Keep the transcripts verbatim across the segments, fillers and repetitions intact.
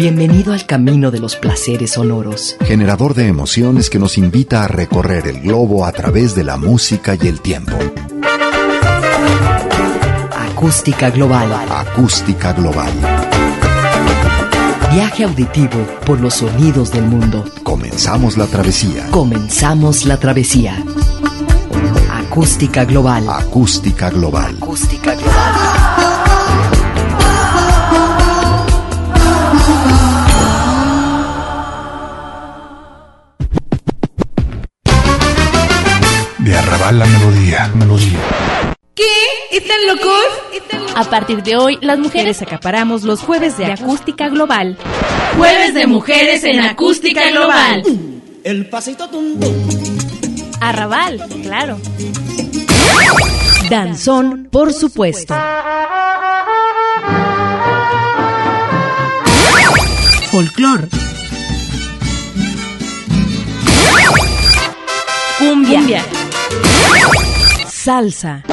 Bienvenido al camino de los placeres sonoros. Generador de emociones que nos invita a recorrer el globo a través de la música y el tiempo. Acústica Global. Acústica Global. Viaje auditivo por los sonidos del mundo. Comenzamos la travesía. Comenzamos la travesía. Acústica Global. Acústica Global. Acústica Global. De Arrabal la melodía, melodía. ¿Qué? ¿Están locos? A partir de hoy, las mujeres acaparamos los jueves de Acústica Global. Jueves de mujeres en Acústica Global. El pasito tum tum. Arrabal, claro. Danzón, por supuesto. Folclor. Cumbia. Cumbia. Salsa.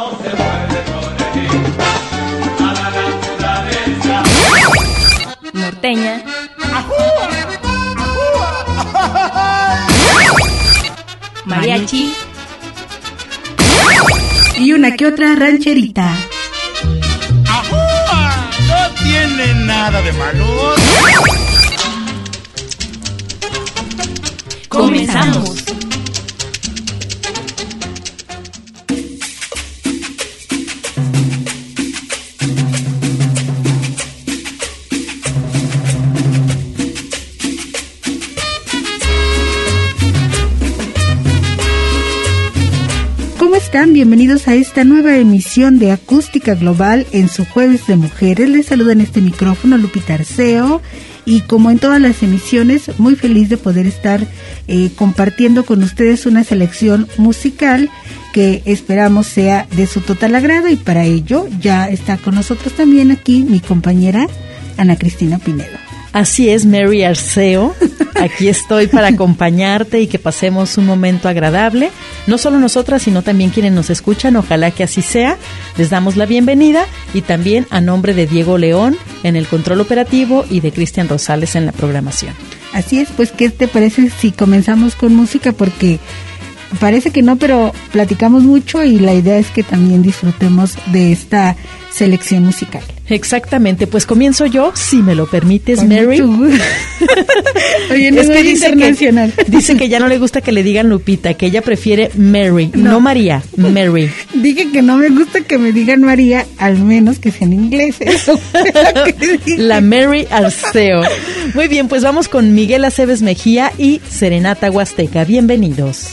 Norteña. Mariachi. Y una que otra rancherita. ¡Ajúa! No tiene nada de malo. Comenzamos. ¿Cómo están? Bienvenidos a esta nueva emisión de Acústica Global en su Jueves de Mujeres. Les saluda en este micrófono Lupita Arceo y como en todas las emisiones, muy feliz de poder estar eh, compartiendo con ustedes una selección musical que esperamos sea de su total agrado, y para ello ya está con nosotros también aquí mi compañera Ana Cristina Pinedo. Así es, Mary Arceo, aquí estoy para acompañarte y que pasemos un momento agradable, no solo nosotras, sino también quienes nos escuchan, ojalá que así sea. Les damos la bienvenida y también a nombre de Diego León en el control operativo y de Cristian Rosales en la programación. Así es, pues ¿qué te parece si comenzamos con música? Porque parece que no, pero platicamos mucho y la idea es que también disfrutemos de esta selección musical. Exactamente, pues comienzo yo, si me lo permites, Con Mary. Oye, no es que dice internacional. Que, dice que ya no le gusta que le digan Lupita, que ella prefiere Mary, no, no María, Mary. Dije que no me gusta que me digan María, al menos que sea en inglés. Eso la Mary Arceo. Muy bien, pues vamos con Miguel Aceves Mejía y Serenata Huasteca. Bienvenidos.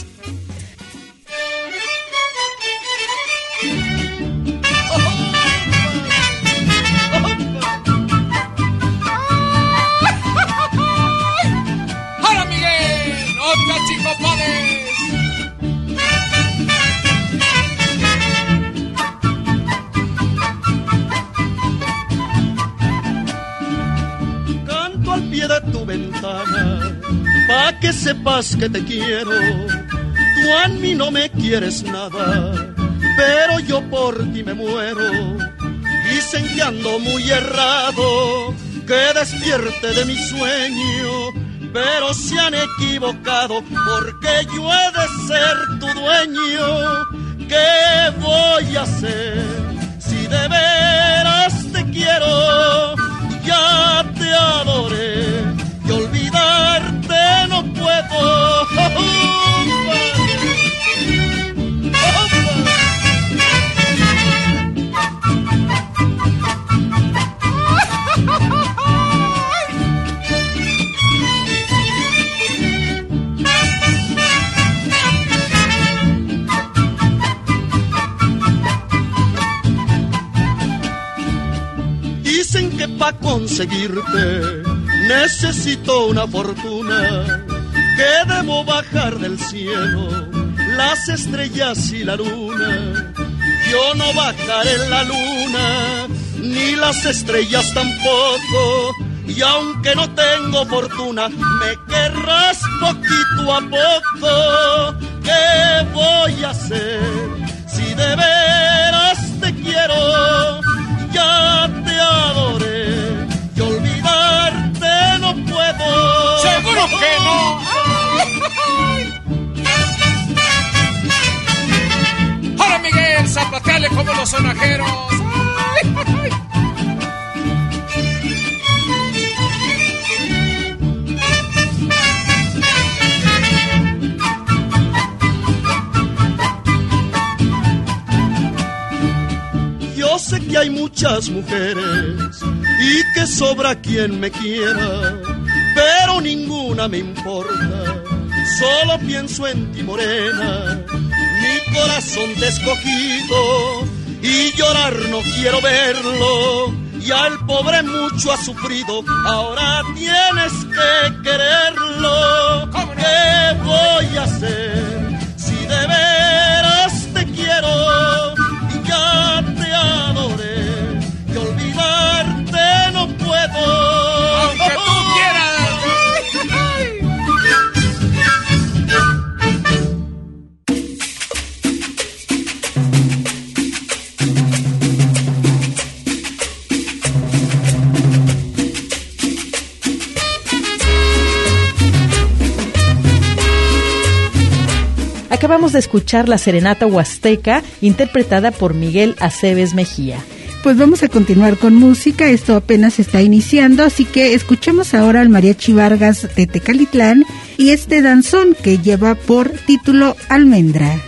Pa' que sepas que te quiero, tú a mí no me quieres nada, pero yo por ti me muero. Dicen que ando muy errado, que despierte de mi sueño, pero se han equivocado, porque yo he de ser tu dueño. ¿Qué voy a hacer si de veras te quiero? Ya te adoré y olvidarte no puedo. Dicen que pa' conseguirte necesito una fortuna, que debo bajar del cielo las estrellas y la luna. Yo no bajaré la luna, ni las estrellas tampoco, y aunque no tengo fortuna, me querrás poquito a poco. ¿Qué voy a hacer si de veras te quiero? Ya te adoré y olvidarte los sonajeros. ¡Ay, ay! Yo sé que hay muchas mujeres y que sobra quien me quiera, pero ninguna me importa. Solo pienso en ti, morena, mi corazón te ha escogido y llorar no quiero verlo. Ya el pobre mucho ha sufrido, ahora tienes que quererlo. ¿Qué voy a hacer si de veras te quiero y ya te adoré? Y olvidarte no puedo, aunque tú quieras. Acabamos de escuchar la serenata huasteca interpretada por Miguel Aceves Mejía. Pues vamos a continuar con música, esto apenas está iniciando, así que escuchemos ahora al Mariachi Vargas de Tecalitlán y este danzón que lleva por título Almendra.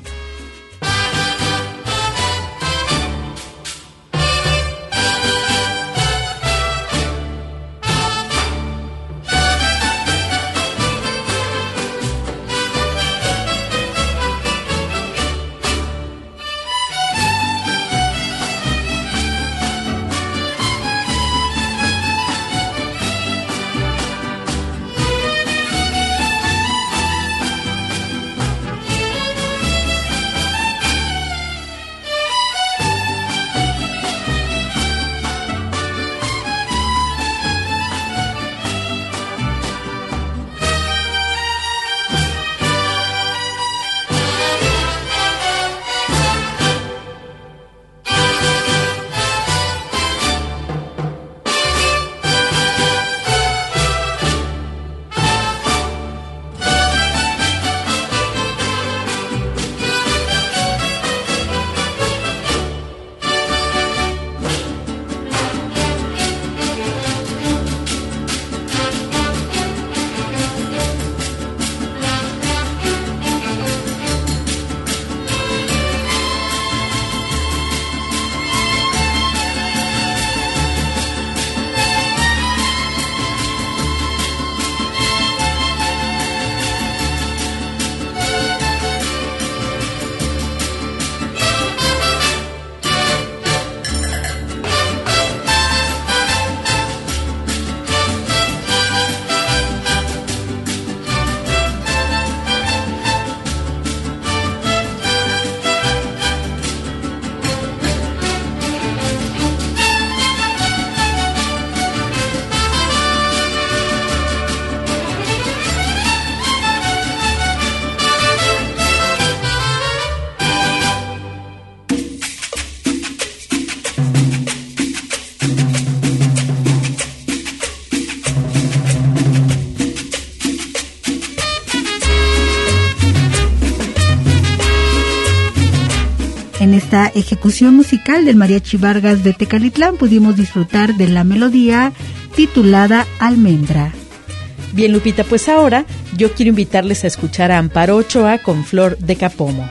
En esta ejecución musical del Mariachi Vargas de Tecalitlán pudimos disfrutar de la melodía titulada Almendra. Bien, Lupita, pues ahora yo quiero invitarles a escuchar a Amparo Ochoa con Flor de Capomo.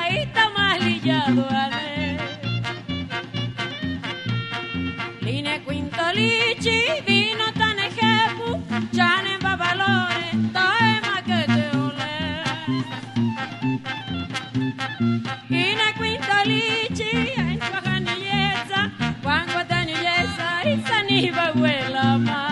Line quintolici, vino tane kepu, già ne va valore, toe ma che te ole. In a quintolici, in tua canigliezza, quando tanigliezza, il saniva quella ma.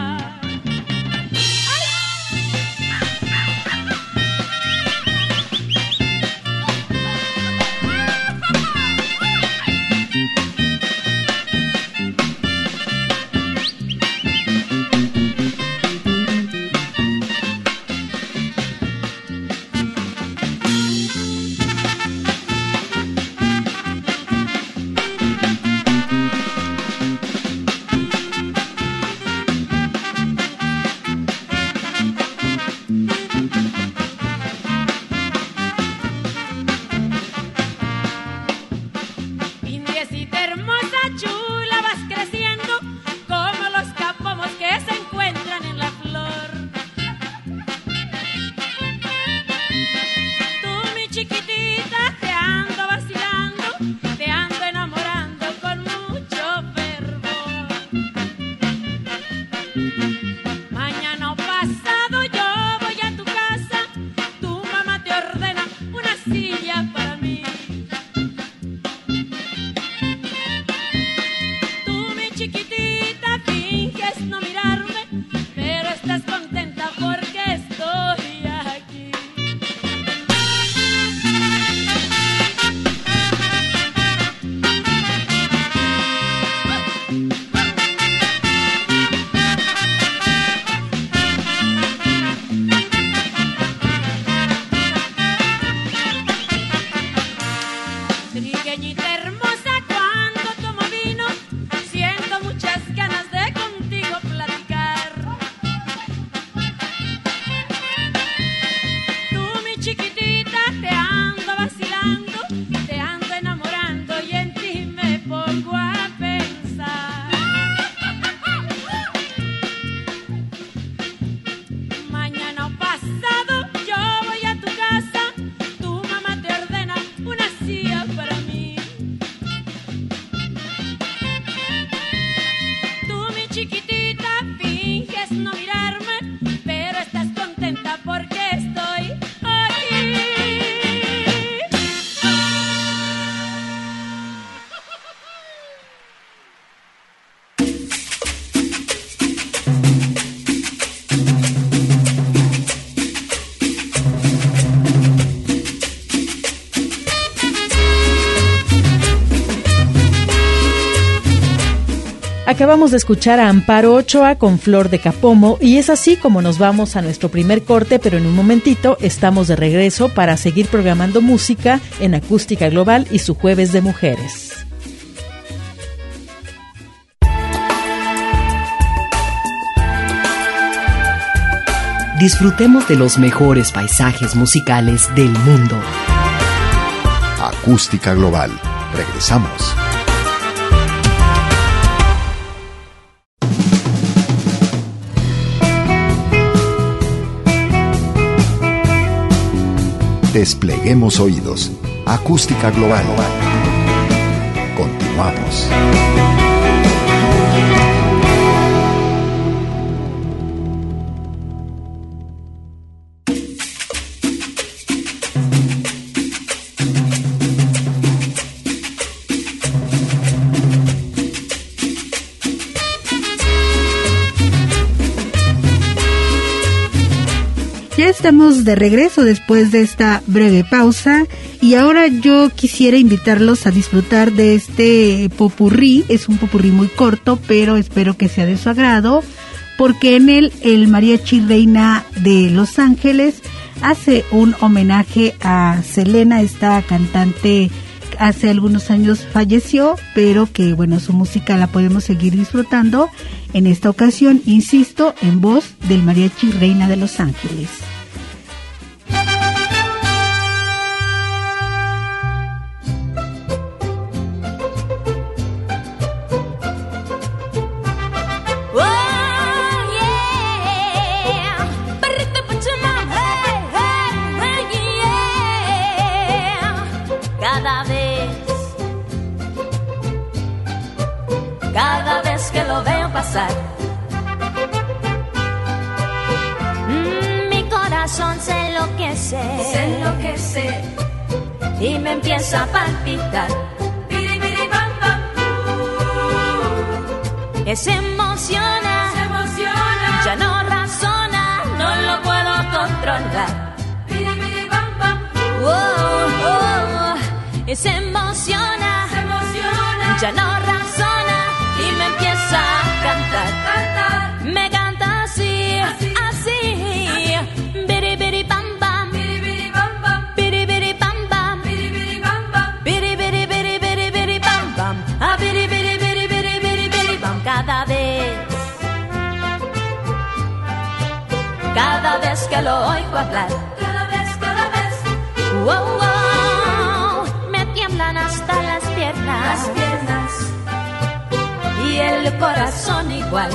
Acabamos de escuchar a Amparo Ochoa con Flor de Capomo y es así como nos vamos a nuestro primer corte, pero en un momentito estamos de regreso para seguir programando música en Acústica Global y su Jueves de Mujeres. Disfrutemos de los mejores paisajes musicales del mundo. Acústica Global. Regresamos. Despleguemos oídos. Acústica Global. Continuamos. Ya estamos de regreso después de esta breve pausa y ahora yo quisiera invitarlos a disfrutar de este popurrí. Es un popurrí muy corto, pero espero que sea de su agrado, porque en él el Mariachi Reina de Los Ángeles hace un homenaje a Selena, esta cantante hace algunos años falleció, pero que bueno, su música la podemos seguir disfrutando. En esta ocasión, insisto, en voz del Mariachi Reina de Los Ángeles. Cada vez que lo veo se enloquece y me empieza a palpitar. Se emociona, se emociona, ya no razona, no lo puedo controlar. Oh, oh, se emociona, se emociona, ya no razona y me empieza a cantar. cantar. Me canta así, así, así. Biri biri pam pam, biri biri pam pam, biri biri pam pam, biri biri pam pam, biri biri biri biri biri pam pam, ah biri biri biri biri biri biri pam. Cada vez, cada vez que lo oigo hablar, cada vez, cada vez, wow, wow, me tiemblan hasta las piernas, las piernas, y el corazón igual.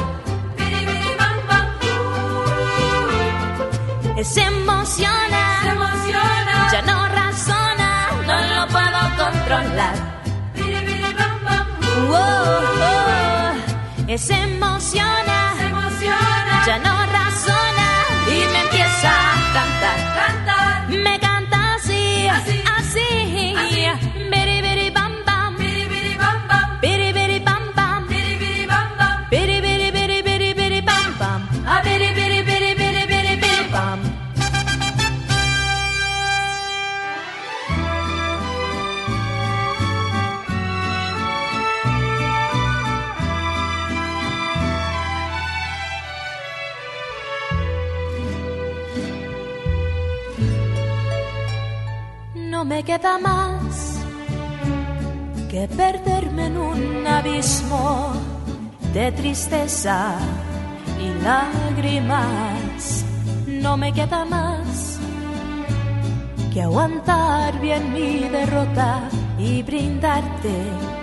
Se emociona, se emociona, ya no razona, no lo puedo controlar. Wow, wow, se emociona, se emociona, ya no razona y me empieza a cantar, cantar. Me canta así, así, así, así. Biri biri bam bam, biri biri bam bam, biri biri bam bam, biri biri bam bam, biri biri biri biri biri bam bam, ah biri biri biri biri biri biri bam. No me queda más que perderme en un abismo de tristeza y lágrimas. No me queda más que aguantar bien mi derrota y brindarte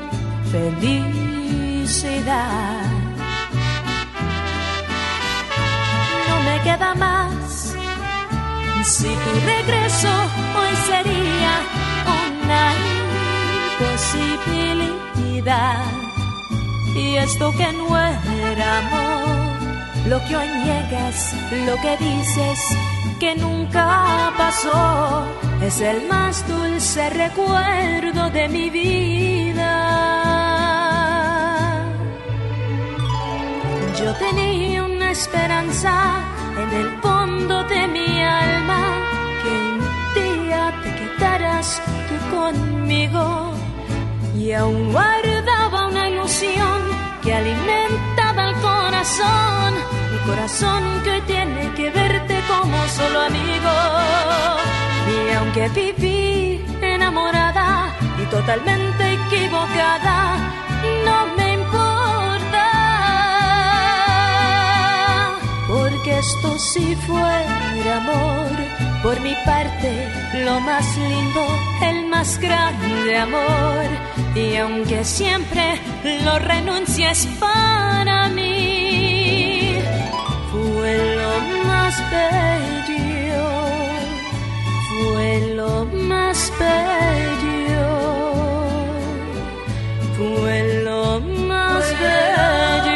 felicidad. No me queda más. Si tu regreso hoy sería una imposibilidad, y esto que no era amor, lo que hoy niegas, lo que dices que nunca pasó, es el más dulce recuerdo de mi vida. Yo tenía una esperanza en el fondo de mi alma, que un día te quedaras tú conmigo, y aún guardaba una ilusión que alimentaba el corazón, mi corazón que hoy tiene que verte como solo amigo. Y aunque viví enamorada y totalmente equivocada, no me importa, porque esto sí fuera amor, por mi parte lo más lindo, el más grande amor. Y aunque siempre lo renuncies para mí, fue lo más bello, fue lo más bello, fue lo más bello.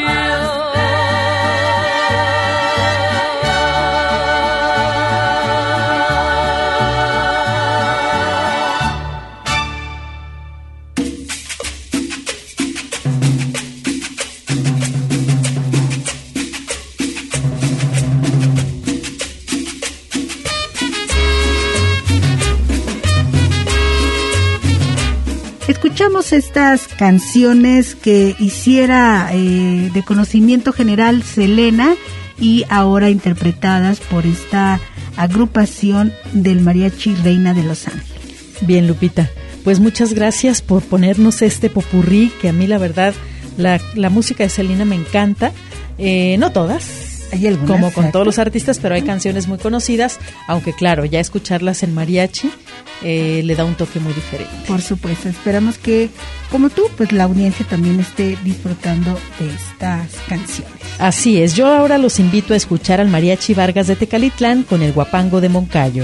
Escuchamos estas canciones que hiciera eh, de conocimiento general Selena, y ahora interpretadas por esta agrupación del Mariachi Reina de Los Ángeles. Bien, Lupita, pues muchas gracias por ponernos este popurrí, que a mí la verdad la, la música de Selena me encanta, eh, no todas, ¿Hay algunas, como con exacto? todos los artistas, pero hay canciones muy conocidas, aunque claro, ya escucharlas en mariachi eh, le da un toque muy diferente. Por supuesto, esperamos que, como tú, pues la audiencia también esté disfrutando de estas canciones. Así es, yo ahora los invito a escuchar al Mariachi Vargas de Tecalitlán con el Guapango de Moncayo.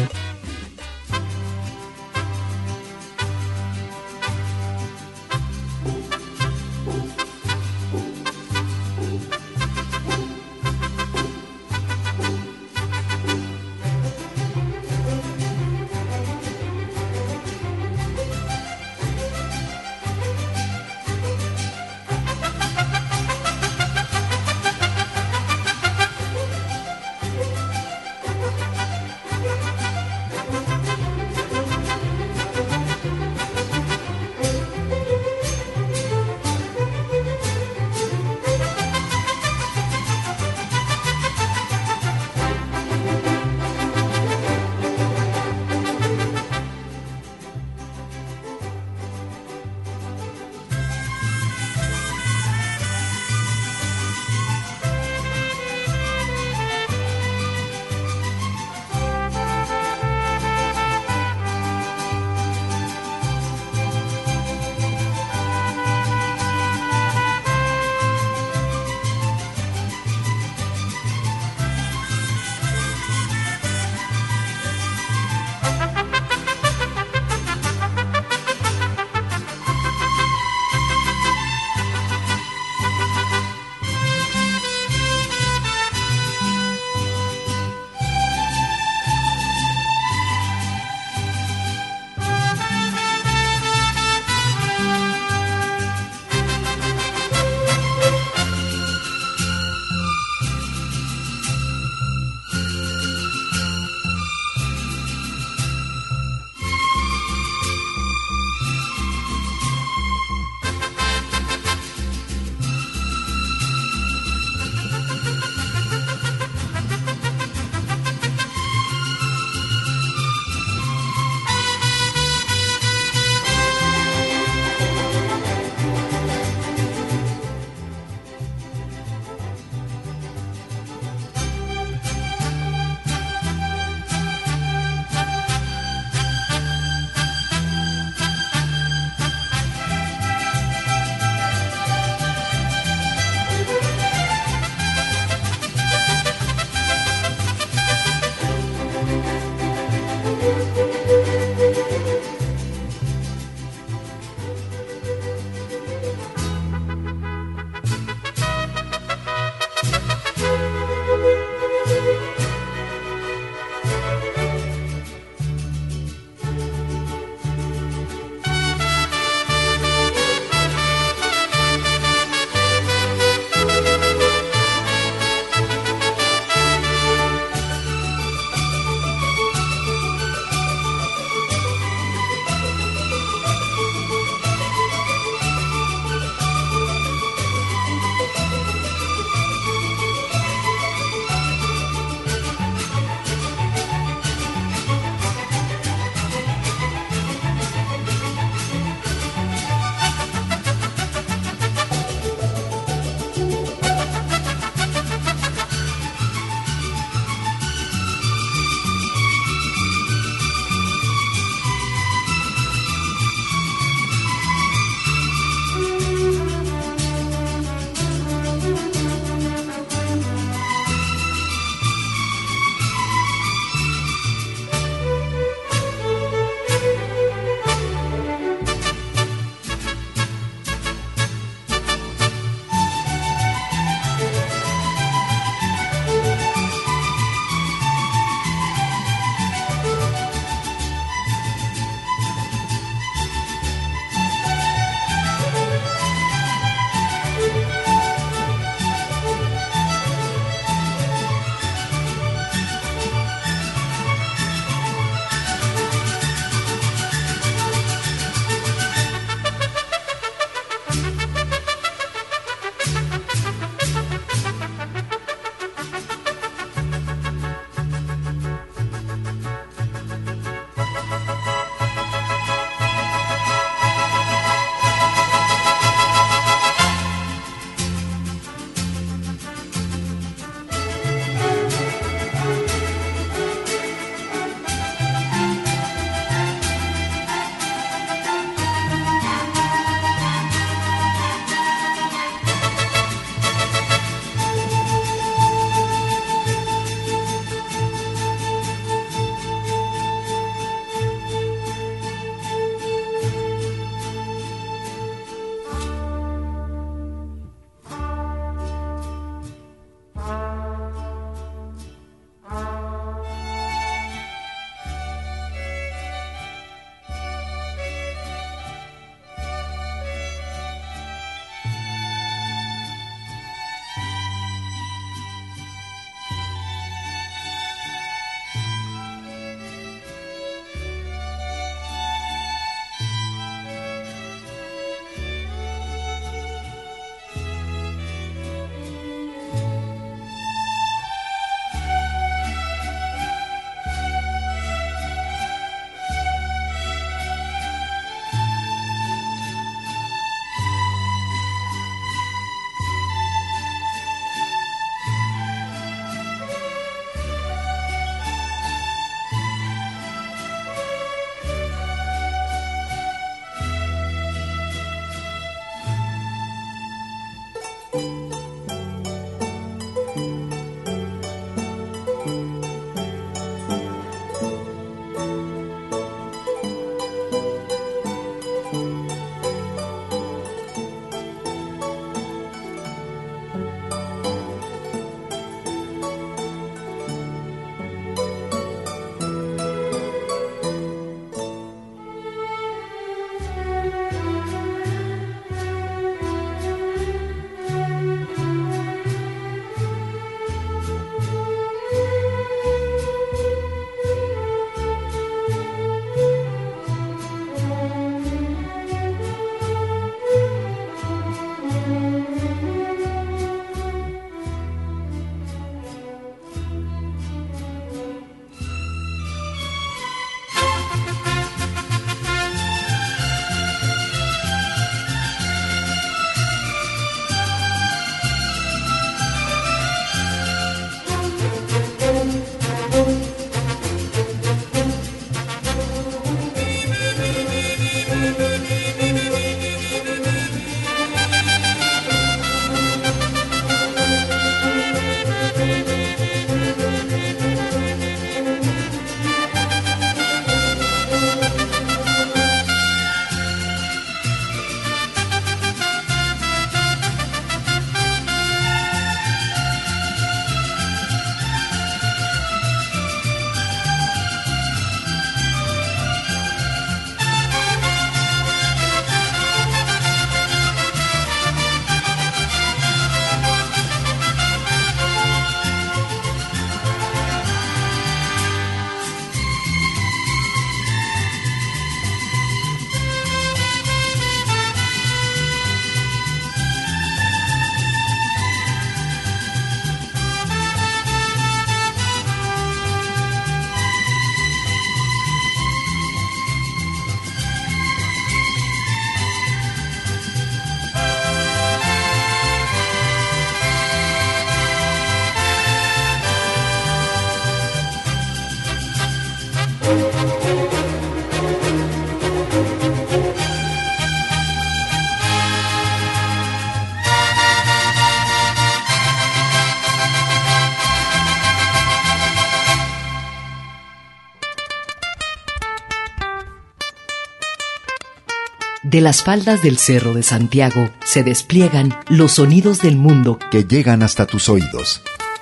De las faldas del Cerro de Santiago se despliegan los sonidos del mundo que llegan hasta tus oídos.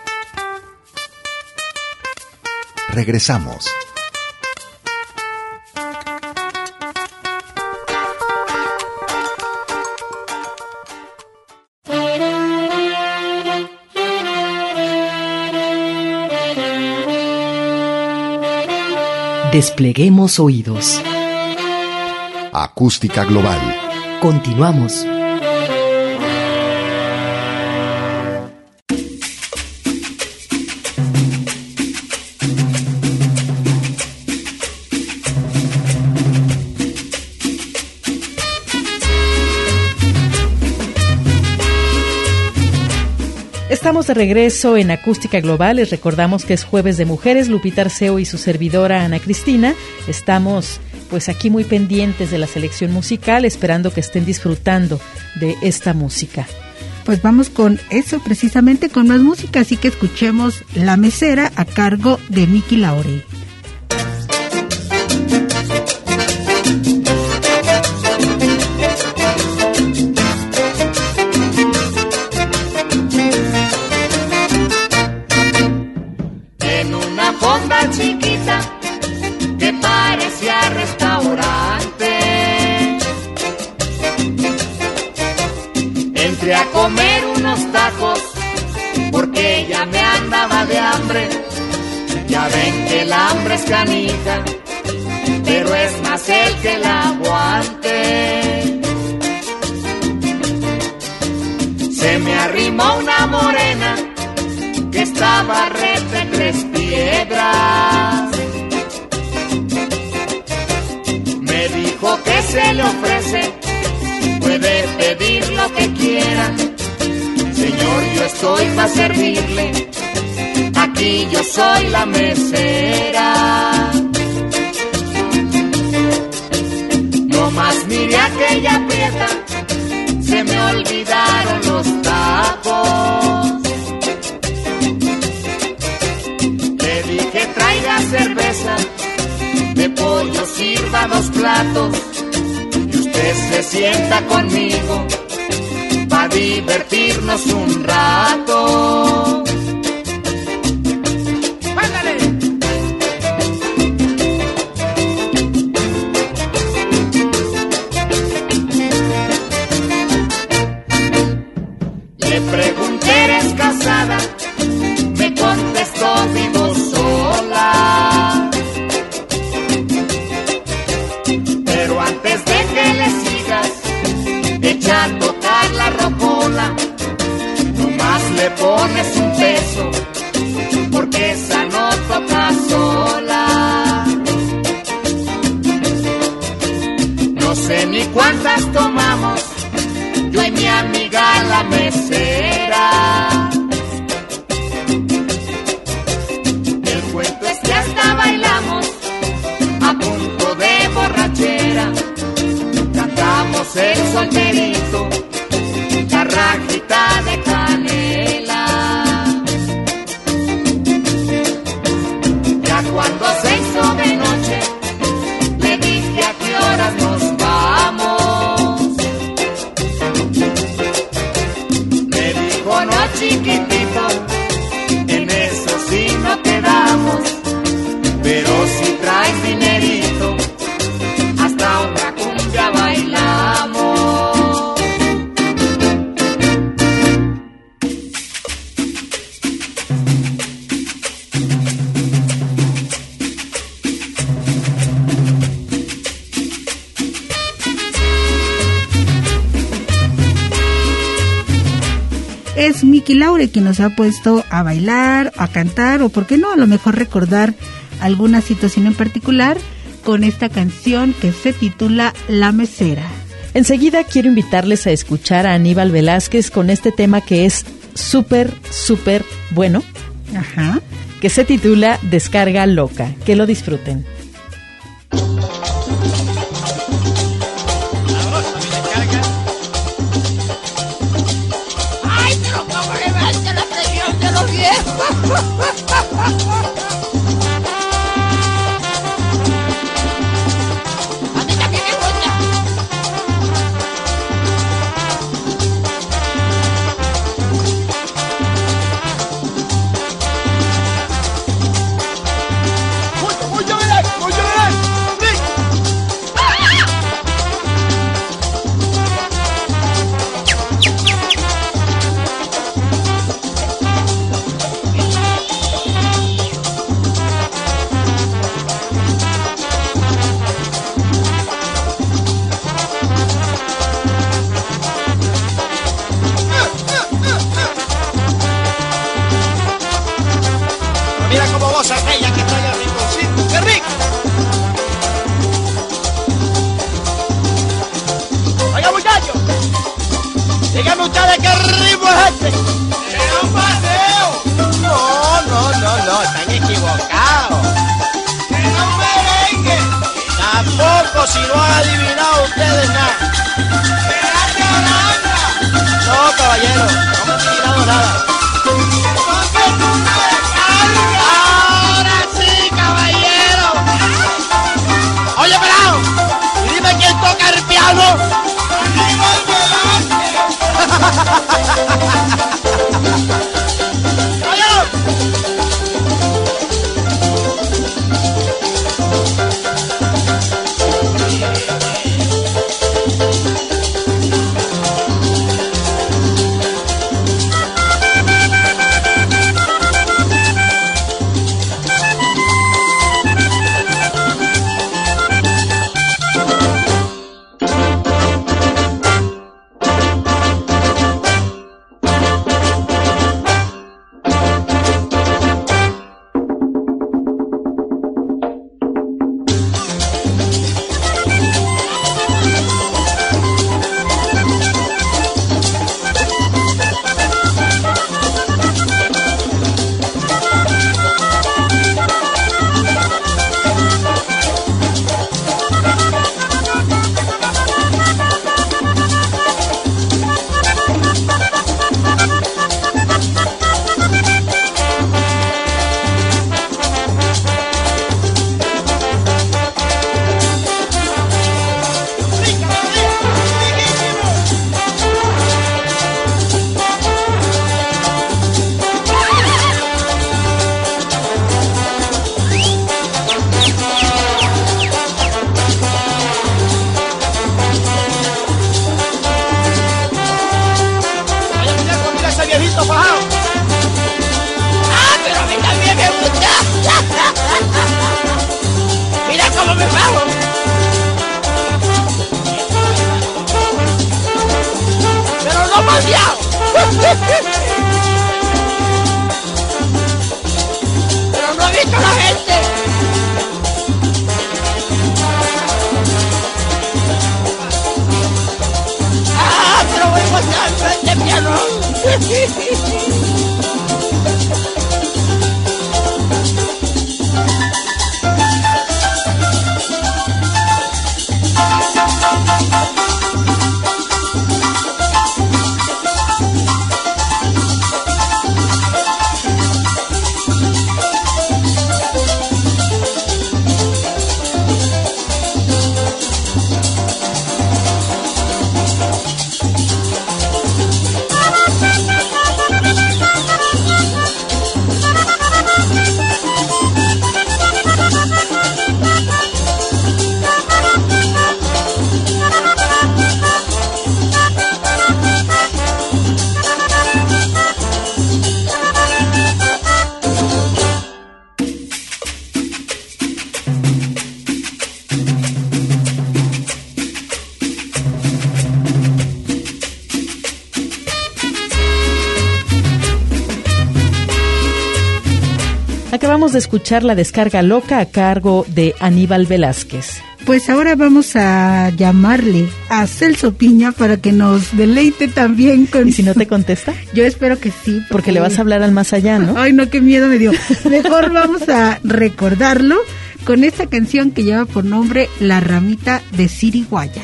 Regresamos. Despleguemos oídos. Acústica Global. Continuamos. Estamos de regreso en Acústica Global. Les recordamos que es Jueves de Mujeres. Lupita Arceo y su servidora Ana Cristina estamos pues aquí muy pendientes de la selección musical, esperando que estén disfrutando de esta música. Pues vamos con eso, precisamente con más música, así que escuchemos La Mesera a cargo de Miki Laure. Chiquita que parecía restaurante, entré a comer unos tacos porque ya me andaba de hambre. Ya ven que el hambre es canija, pero es más el que la aguante. Se me arrimó una morena que estaba rete en tres piedras. Me dijo que se le ofrece, puede pedir lo que quiera. Señor, yo estoy para servirle, aquí yo soy la mesera. No más miré aquella prieta, se me olvidaron los tacos. Que traiga cerveza, de pollo sirva dos platos y usted se sienta conmigo pa' divertirnos un rato. ¡Ándale! Le pregunté, ¿eres casada? Me contestó, vivo sola. Pero antes de que le sigas, echa a tocar la rocola. Nomás le pones un peso, porque esa no toca sola. No sé ni cuántas tomamos, yo y mi amiga la mesera. Hasta bailamos a punto de borrachera, cantamos el solterito, la rajita de canela. Ya cuando se hizo de noche, le dije a qué horas nos vamos. Me dijo, no chiquitito, en eso sí no quedamos. Pero si traes dinerito, hasta una cumbia bailamos. Es Miki Laure quien nos ha puesto a bailar, a cantar, o por qué no, a lo mejor recordar alguna situación en particular con esta canción que se titula La Mesera. Enseguida quiero invitarles a escuchar a Aníbal Velázquez con este tema que es súper, súper bueno. Ajá. Que se titula Descarga Loca. Que lo disfruten. ¡Ay, pero cómo levanta la presión de los viejos! A mí también me gusta. Díganme ustedes qué ritmo es este. ¡Era un paseo! No, no, no, no, están equivocados. ¡Era un merengue! Tampoco, si no han adivinado ustedes nada. ¡Era charanga! No, caballero, no me han adivinado nada. ¡Entonces tú me descargas! Ahora sí, caballero. Oye, pelado, y dime quién toca el piano. ¡Aníbal Velázquez! ¡Caballero! Pero no ha visto a la gente. Ah, pero voy a pasar frente al piano. Acabamos de escuchar La Descarga Loca a cargo de Aníbal Velázquez. Pues ahora vamos a llamarle a Celso Piña para que nos deleite también con... ¿Y si no te contesta? Yo espero que sí. Porque, porque le vas a hablar al más allá, ¿no? Ay, no, qué miedo me dio. Mejor vamos a recordarlo con esta canción que lleva por nombre La Ramita de Siriguaya.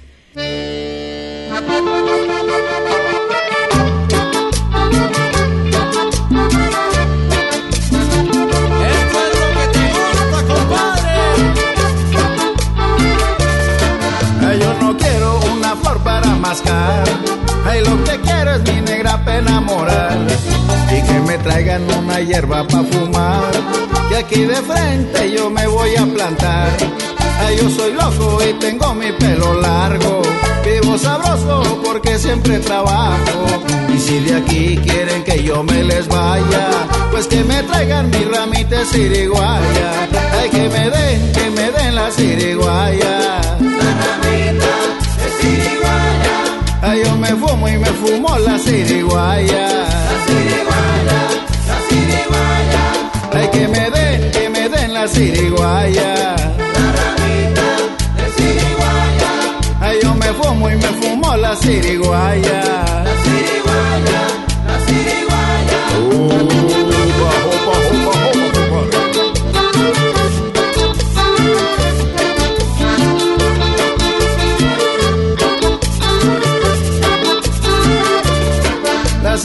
Ay, lo que quiero es mi negra pa' enamorar y que me traigan una hierba pa' fumar, que aquí de frente yo me voy a plantar. Ay, yo soy loco y tengo mi pelo largo, vivo sabroso porque siempre trabajo. Y si de aquí quieren que yo me les vaya, pues que me traigan mi ramita de siriguaya. Ay, que me den, que me den la siriguaya. La ramita de siriguaya. Ay, yo me fumo y me fumo la siriguaya. La siriguaya, la siriguaya. Ay, que me den, que me den la siriguaya. La ramita de siriguaya. Ay, yo me fumo y me fumo la siriguaya.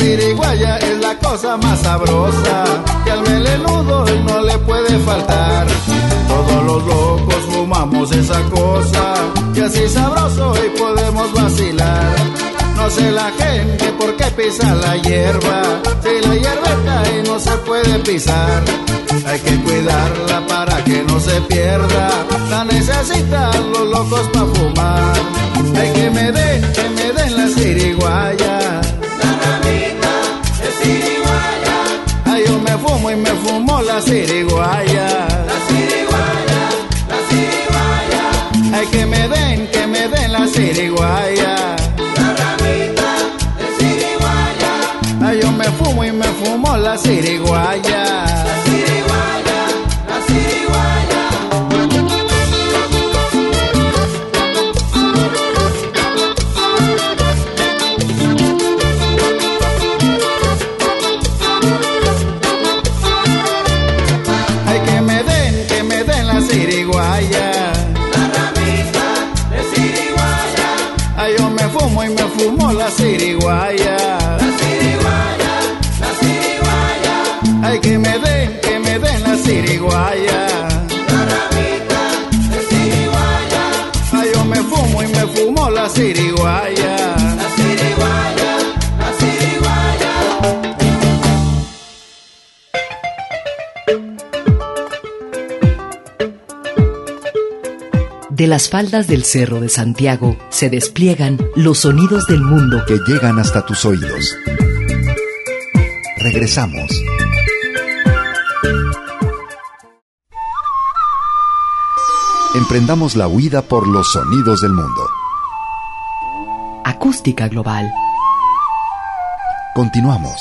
siriguaya es la cosa más sabrosa, que al melenudo no le puede faltar. Todos los locos fumamos esa cosa, y así sabroso y podemos vacilar. No sé la gente por qué pisa la hierba, si la hierba está y no se puede pisar. Hay que cuidarla para que no se pierda, la necesitan los locos pa' fumar. Hay que me den, que me den la siriguaya, la ramita de siriguaya. Ay, yo me fumo y me fumo la siriguaya, la siriguaya, la siriguaya. Ay, que me den, que me den la siriguaya, la ramita de siriguaya. Ay, yo me fumo y me fumo la siriguaya, la siriguaya, la siriguaya. Ay, que me den, que me den la siriguaya, la ramita de siriguaya. Ay, yo me fumo y me fumo la siriguaya, la siriguaya, la siriguaya. Ay, que me den, que me den la siriguaya, la ramita de siriguaya. Ay, yo me fumo y me fumo la siriguaya, la siriguaya, la siriguaya. De las faldas del Cerro de Santiago se despliegan los sonidos del mundo que llegan hasta tus oídos. Regresamos. Emprendamos la huida por los sonidos del mundo. Acústica Global. Continuamos.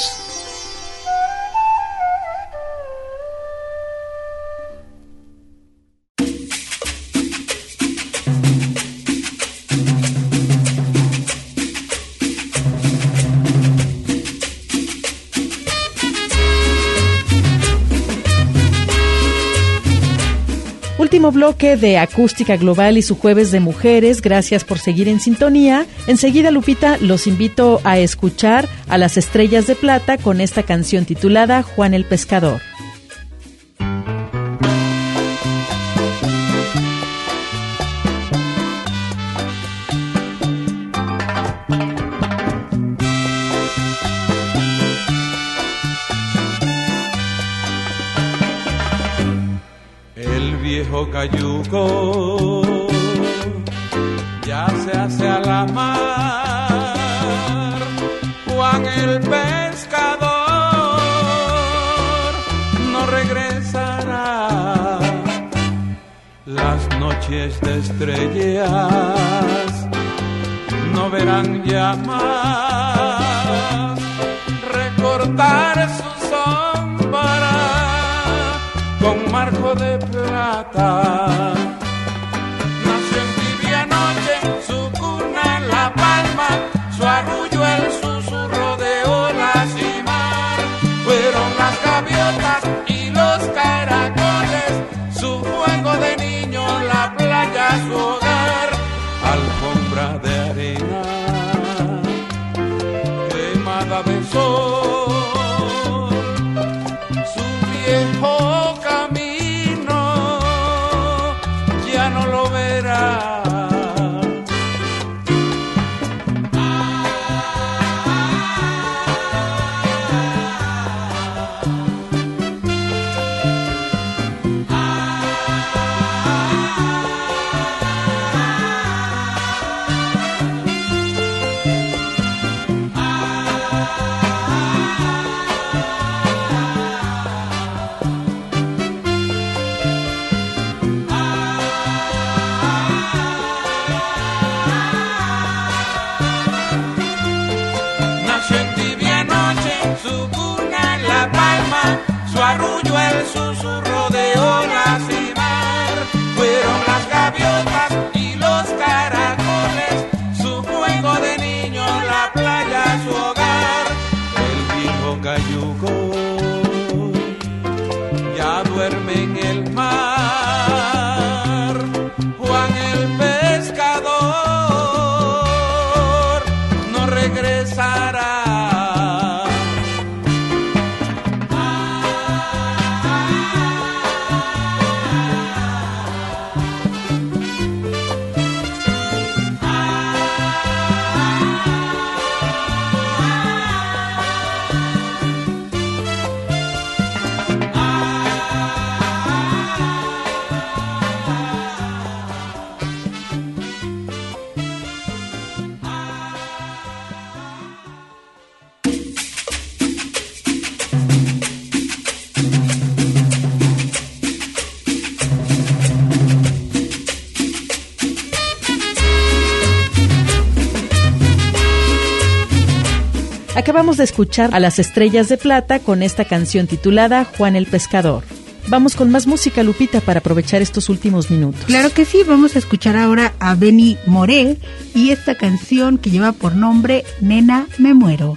Último bloque de Acústica Global y su Jueves de Mujeres. Gracias por seguir en sintonía. Enseguida, Lupita, los invito a escuchar a las Estrellas de Plata con esta canción titulada Juan el Pescador. Cayuco ya se hace a la mar, Juan el pescador no regresará. Las noches de estrellas no verán ya más recortar su sombra con marco de plata. Nació en tibia noche, su cuna La Palma, su arrullo el susurro de olas y mar. Fueron las gaviotas y los caracoles, su juego de niño, la playa su hogar. Alfombra de arena, quemada de sol, su viejo arrullo el susurro de olas y mar. Fueron las gaviotas y los caracoles, su juego de niño, la playa su hogar. El viejo cayuco ya duerme en el mar. Juan el pescador no regresará. Acabamos de escuchar a Las Estrellas de Plata con esta canción titulada Juan el Pescador. Vamos con más música, Lupita, para aprovechar estos últimos minutos. Claro que sí, vamos a escuchar ahora a Benny Moré y esta canción que lleva por nombre Nena, me muero.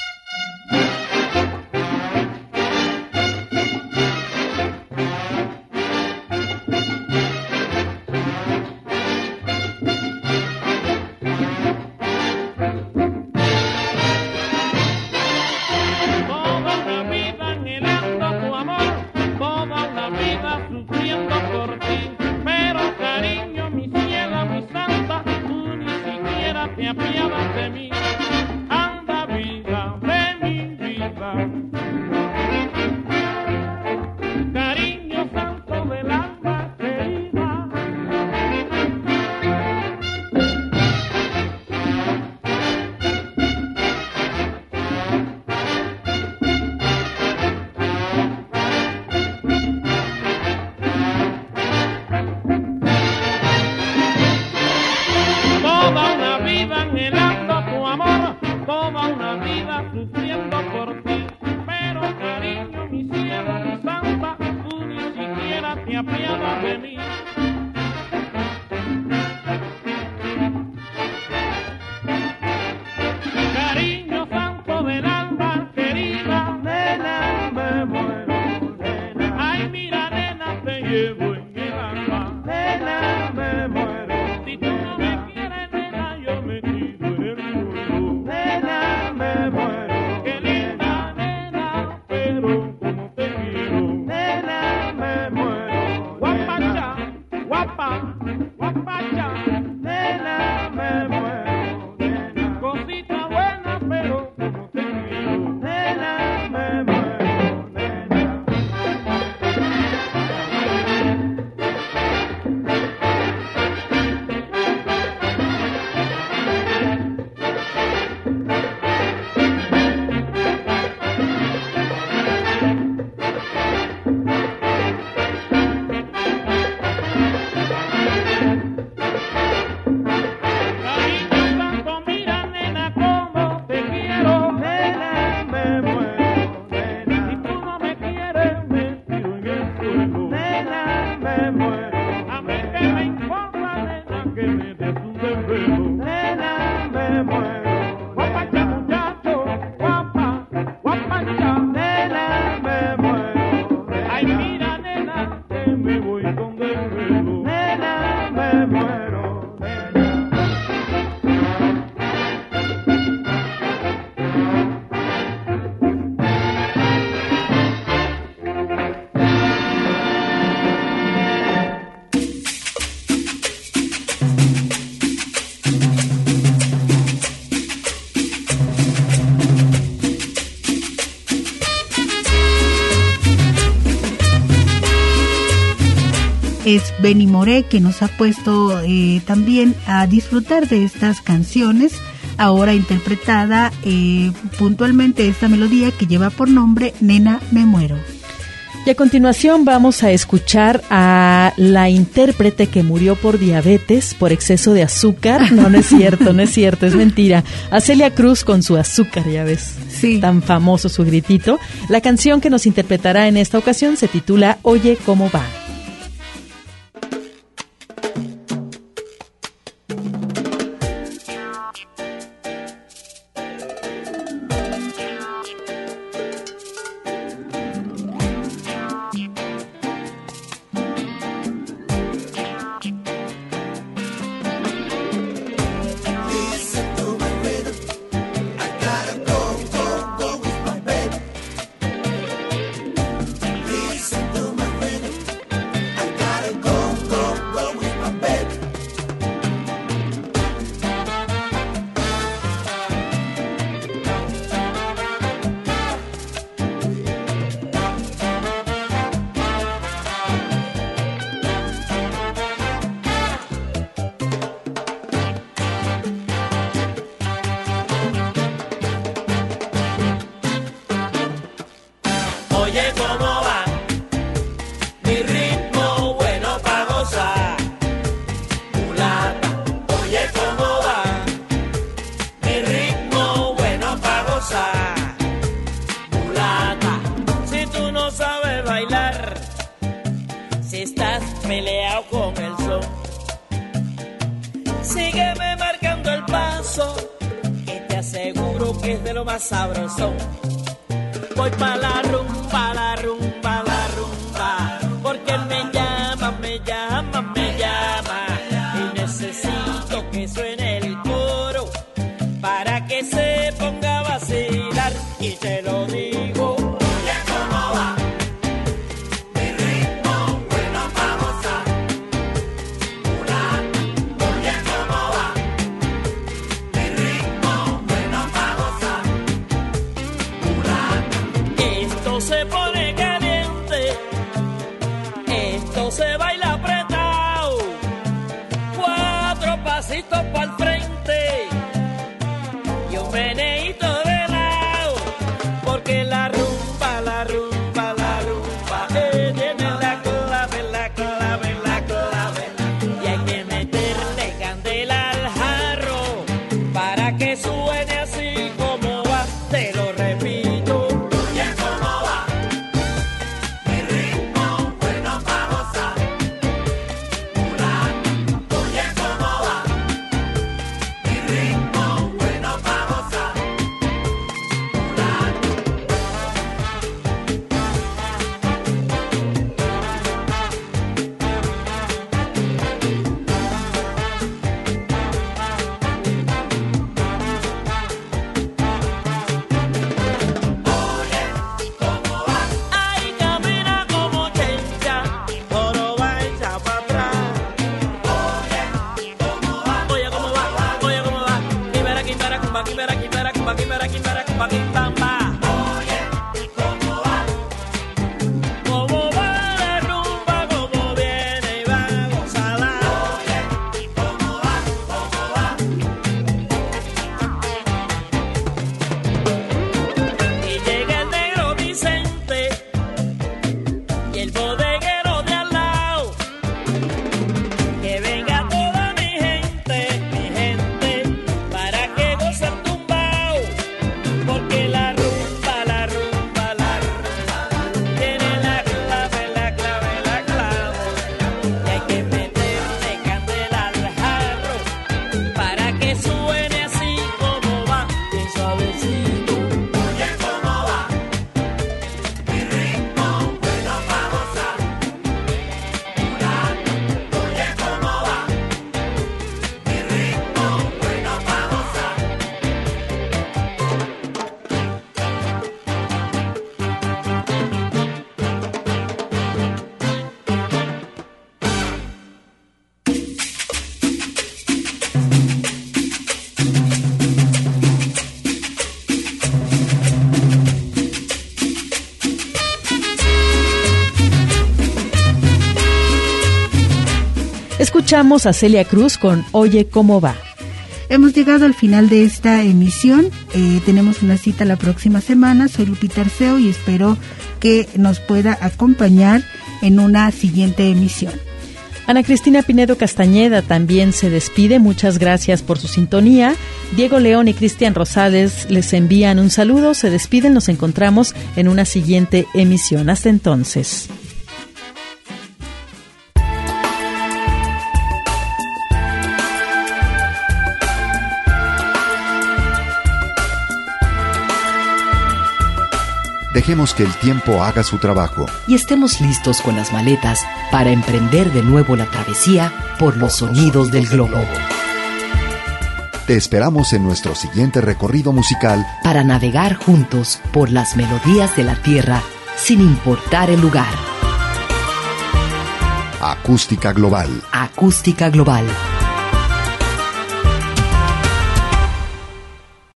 Es Benny Moré, que nos ha puesto eh, también a disfrutar de estas canciones, ahora interpretada eh, puntualmente esta melodía que lleva por nombre Nena, me muero. Y a continuación vamos a escuchar a la intérprete que murió por diabetes, por exceso de azúcar. No, no es cierto, no es cierto, es mentira. A Celia Cruz con su azúcar, ya ves, sí, tan famoso su gritito. La canción que nos interpretará en esta ocasión se titula Oye cómo va. peleado con el sol. Sígueme marcando el paso, que te aseguro que es de lo más sabroso. Voy pa' la rumba, la rumba, la rumba, porque él me llama, me llama, me llama, y necesito que suene el coro para que se ponga a vacilar, y te lo digo. Oye, ¿cómo va? Mi ritmo bueno pa' gozar. Oye, ¿cómo va? Mi ritmo bueno pa' gozar. Esto se pone caliente, esto se baila apretado, cuatro pasitos para el frente y un meneíto de lado, porque la rumba, la rumba, la rumba, eh, tiene la clave, la clave, la clave, y hay que meterle candela al jarro para que suene así como va, te lo repito. Oye, ¿cómo va? Mi ritmo bueno pa' gozar. Oye, ¿cómo va? Mi ritmo bueno pa' gozar. Ay, camina como chencha, joroba echa pa' atrás. Oye, ¿cómo va? Oye, ¿cómo va? Oye, ¿cómo va? Quimera, quimera, cumba, quimera, quimera, cumba, quimera, quimera, cumba, quimbamba. Oye, ¿cómo va? ¿Cómo va la rumba? ¿Cómo viene y va a gozarla? Oye, ¿cómo va? ¿Cómo va? Y llega el negro Vicente y el bodeguero de al lado. Que venga toda mi gente, mi gente, para que goce el tumbao. Porque la rumba, la rumba, la rumba tiene la clave, la clave, la clave. Y hay que meterle candela al jarro para que suene así como va, bien suavecito. Oye, ¿cómo va? Mi ritmo bueno pa' gozar. Oye, ¿cómo va? Mi ritmo bueno pa' gozar. Escuchamos a Celia Cruz con Oye, ¿cómo va? Hemos llegado al final de esta emisión. Eh, tenemos una cita la próxima semana. Soy Lupita Arceo y espero que nos pueda acompañar en una siguiente emisión. Ana Cristina Pinedo Castañeda también se despide. Muchas gracias por su sintonía. Diego León y Cristian Rosales les envían un saludo. Se despiden. Nos encontramos en una siguiente emisión. Hasta entonces. Dejemos que el tiempo haga su trabajo. Y estemos listos con las maletas para emprender de nuevo la travesía por los sonidos del globo. Te esperamos en nuestro siguiente recorrido musical para navegar juntos por las melodías de la tierra sin importar el lugar. Acústica Global. Acústica Global.